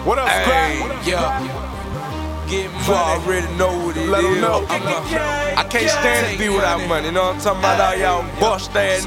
What up, Scrap? Yeah. Get money. You already know what it is. I can't stand to be without money. You know what I'm talking about? All y'all bust ass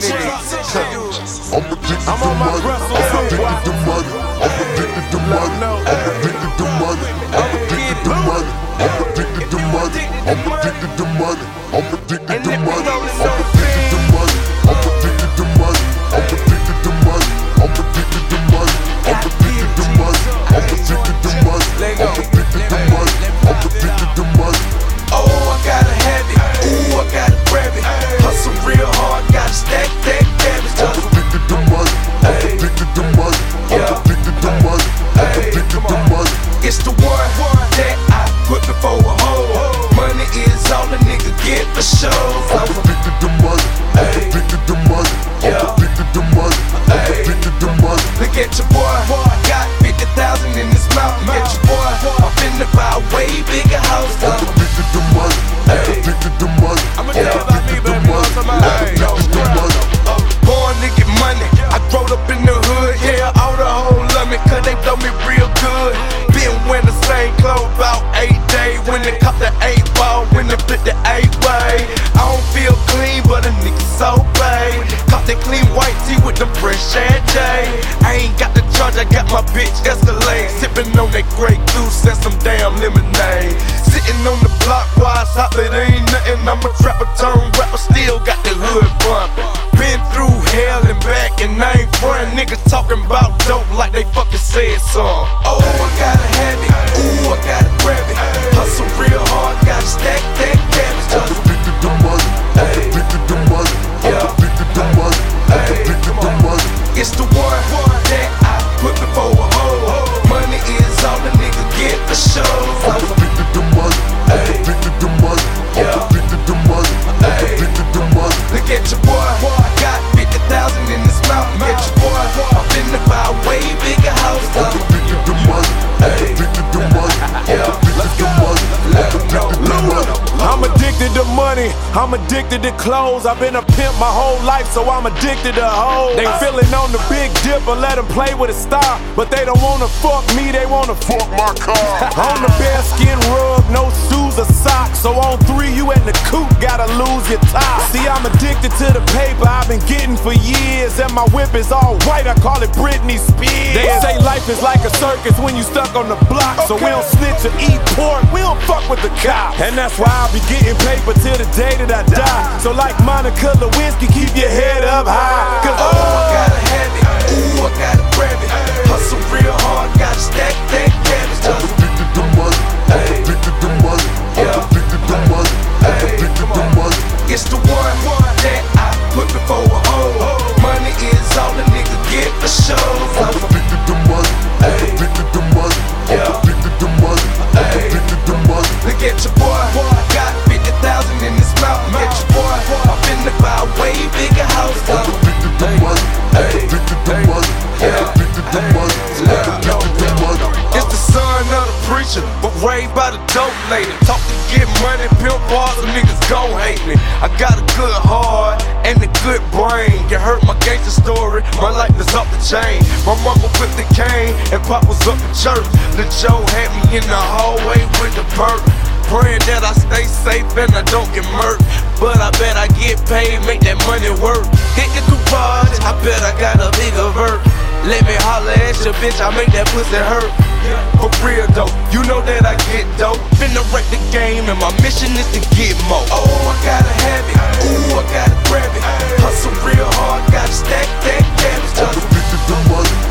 niggas. I'm on my wrestle too. I'm addicted to money. I'm addicted to money. I'm addicted to money. I'm addicted to money. I'm addicted to money. I'm addicted to money. I'm addicted to money. I'm addicted to money. I'm addicted to money. I'm addicted to money. I'm addicted to money. I'm addicted to money. I'm addicted to money. I'm addicted to money. Oh, I gotta have it. Ooh, I gotta grab it. Hustle real hard, gotta stack that cabbage. I'm addicted to money. I'm addicted to money. I'm addicted to money. I'm addicted to money. It's the one that I put before a hoe. Money is all a nigga get for sure. I'm addicted to money. I'm addicted to money. I'm addicted to money. I'm addicted to money. Look at your boy, got 50,000 in his mouth. Look at your boy, I'm finna buy a way bigger house. I'm addicted to money. I'm addicted to money. I'ma tell you about me, baby. You know what I'm Addicted to money. Born to get money. I growed up in the hood, yeah, all the hoes love me, cause they blow me real good. Been wearing the same clothes about 8 days. When they cop the 8 ball, when they put the 8 way. I don't feel clean, but a nigga so bad. Caught that clean white tee with the fresh and J. I ain't got the charge, I got my bitch Escalade. Sipping on that Grey Goose and some damn lemonade. Sitting on the block while I stop, it ain't nothing. I'm a trapper turned rapper, still got the hood bumpin'. Been through hell and back, and I ain't front. Niggas talking about dope like they fucking said some. Oh, I gotta have it. Ooh, I gotta grab it. Hustle real hard, gotta stack that cabbage. I'm addicted to money. I'm addicted to money. I'm addicted to money. I'm addicted to money. It's the one that I put before a hoe. Money is all the nigga get for sure. I'm addicted to money. I'm addicted to money. I'm addicted to money. I'm addicted to money. Look at your boy, got 50,000 in his mouth. Look at your boy, I'm finna buy a way bigger house. I'm addicted to money. I'm addicted to money. I'm addicted to money. I'm addicted to money. I'm addicted to money, I'm addicted to clothes. I've been a pimp my whole life, so I'm addicted to hoes. They feeling on the big dipper, let them play with a star. But they don't wanna fuck me, they wanna fuck my car. On the bearskin rug, no shoes or socks. So on 3, you in the coupe, gotta lose your top. See, I'm addicted to the paper I've been getting for years. And my whip is all white, I call it Britney Spears. They say life is like a circus when you stuck on the block. So we don't snitch or eat pork, we don't fuck with the cops. And that's why I'll be getting paper till the day that I die. So like Monica Lewinsky, keep your head up high. Cause oh, I gotta have it. Ooh, I gotta grab it. Hustle real hard, gotta stack that cabbage. I'm addicted to money. I'm addicted to money. I'm addicted to money. I'm addicted to money. It's the one that I put before a hoe. Money is all the nigga get for sure. I'm addicted to money. I'm addicted to money. I'm addicted to money. I'm addicted to money. Look at your boy, got 50,000 in his mouth. Look at your boy, I'm finna buy a way bigger house. I'm addicted to money. I'm addicted to money. I'm addicted to money. I'm addicted to money. It's the son of the preacher, but raised by the dope lady. Talk to get money, pimp bars, some niggas gon' hate me. I got a good heart and a good brain. You heard my gangster story, my life is off the chain. My mama whipped the cane and Pop was up in church. Lil Joe had me in the hallway with the perk. Praying that I stay safe and I don't get murked. But I bet I get paid, make that money work. Hit the garage, I bet I got a bigger vert. Let me holler at your bitch, I make that pussy hurt. For real though, you know that I get dope. Finna wreck the game and my mission is to get more. Oh, I gotta have it, ooh, I gotta grab it. Hustle real hard, gotta stack that cabbage. I'm addicted to money.